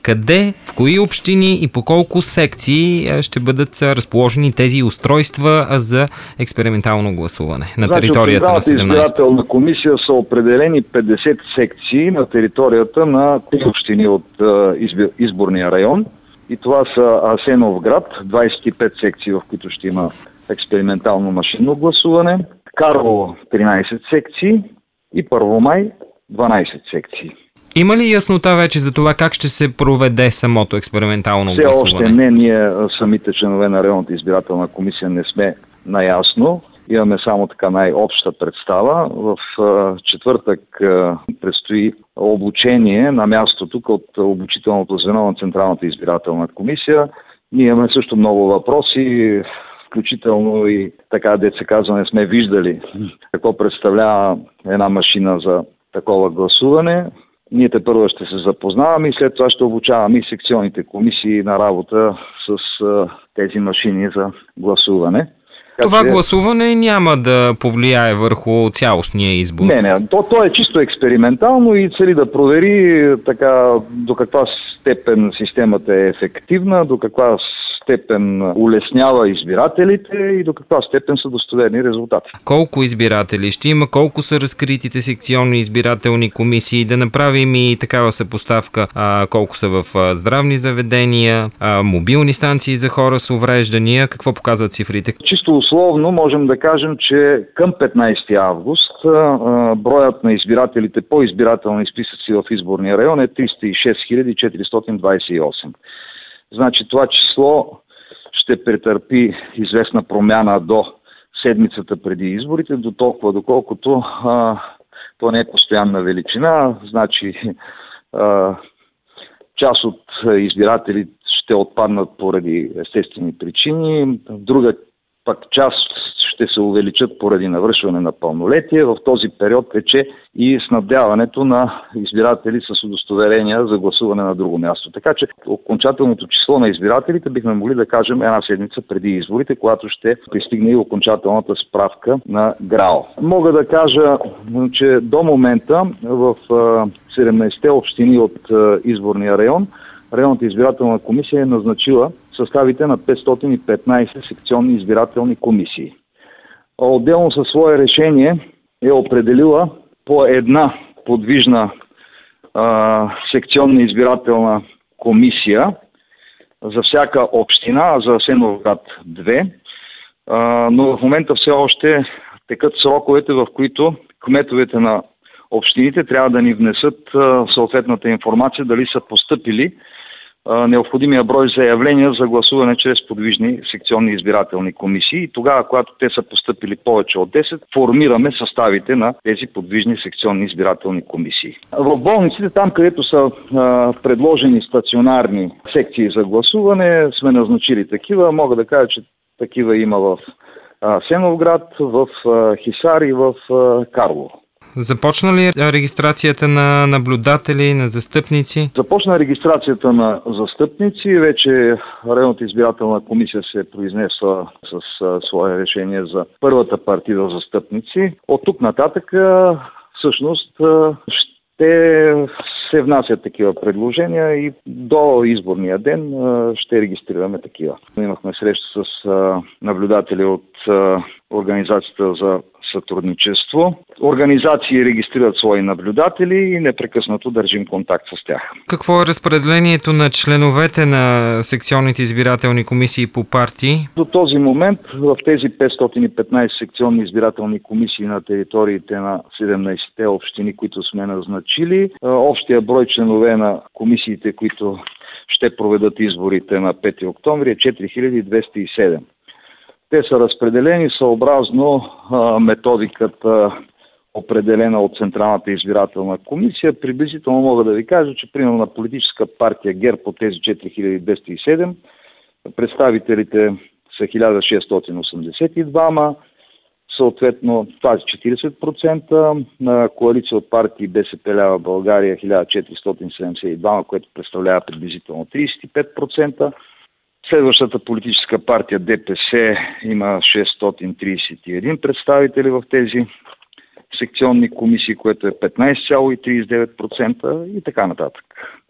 къде, в кои общини и по колко секции ще бъдат разположени тези устройства за експериментално гласуване на територията на 17-та? Избирателна комисия са определени 50 секции на територията на 3 общини от изборния район. И това са Асеновград, 25 секции, в които ще има експериментално машинно гласуване, Карлово 13 секции и Първомай 12 секции. Има ли яснота вече за това как ще се проведе самото експериментално гласуване? Все още не, ние самите членове на районната избирателна комисия не сме наясно. Имаме само така най-обща представа. В четвъртък предстои обучение на място тук от обучителното звено на Централната избирателна комисия. Ние имаме също много въпроси, включително и така, дето се казва, не сме виждали какво представлява една машина за такова гласуване. Ние тепърва ще се запознаваме и след това ще обучаваме и секционните комисии на работа с тези машини за гласуване. Това гласуване няма да повлияе върху цялостния избор. Не. То е чисто експериментално и цели да провери така до каква степен системата е ефективна, до каква степен улеснява избирателите и до каква степен са достоверни резултати. Колко избиратели ще има, колко са разкритите секционни избирателни комисии, да направим и такава съпоставка, колко са в здравни заведения, мобилни станции за хора с увреждания, какво показват цифрите? Чисто условно можем да кажем, че към 15 август броят на избирателите по избирателни списъци в изборния район е 306 428. Значи това число ще претърпи известна промяна до седмицата преди изборите, до толкова доколкото то не е постоянна величина. Значи част от избирателите ще отпаднат поради естествени причини, друга пък част ще се увеличат поради навършване на пълнолетие. В този период тече и снабдяването на избиратели с удостоверения за гласуване на друго място. Така че окончателното число на избирателите бихме могли да кажем една седмица преди изборите, когато ще пристигне и окончателната справка на ГРАО. Мога да кажа, че до момента в 17-те общини от изборния район районната избирателна комисия е назначила съставите на 515 секционни избирателни комисии. Отделно със свое решение е определила по една подвижна секционна избирателна комисия за всяка община, за Асеновград 2, но в момента все още текат сроковете, в които кметовете на общините трябва да ни внесат съответната информация дали са постъпили необходимия брой заявления за гласуване чрез подвижни секционни избирателни комисии. И тогава, когато те са постъпили повече от 10, формираме съставите на тези подвижни секционни избирателни комисии. В болниците, там където са предложени стационарни секции за гласуване, сме назначили такива. Мога да кажа, че такива има в Асеновград, в Хисар и в Карлово. Започна ли регистрацията на наблюдатели, на застъпници? Започна регистрацията на застъпници. Вече районната избирателна комисия се е произнесла с свое решение за първата партида застъпници. От тук нататък всъщност ще се внасят такива предложения и до изборния ден ще регистрираме такива. Имахме среща с наблюдатели от Организацията за сътрудничество. Организации регистрират свои наблюдатели и непрекъснато държим контакт с тях. Какво е разпределението на членовете на секционните избирателни комисии по партии? До този момент в тези 515 секционни избирателни комисии на териториите на 17-те общини, които сме назначили, общия брой членове на комисиите, които ще проведат изборите на 5 октомври е 4207. Те са разпределени съобразно методиката, определена от Централната избирателна комисия. Приблизително мога да ви кажа, че примерно на политическа партия ГЕРБ от тези 4207 представителите са 1682, съответно това е 40%, на коалиция от партии БСП лява България 1472, което представлява приблизително 35%. Следващата политическа партия ДПС има 631 представители в тези секционни комисии, което е 15,39% и така нататък.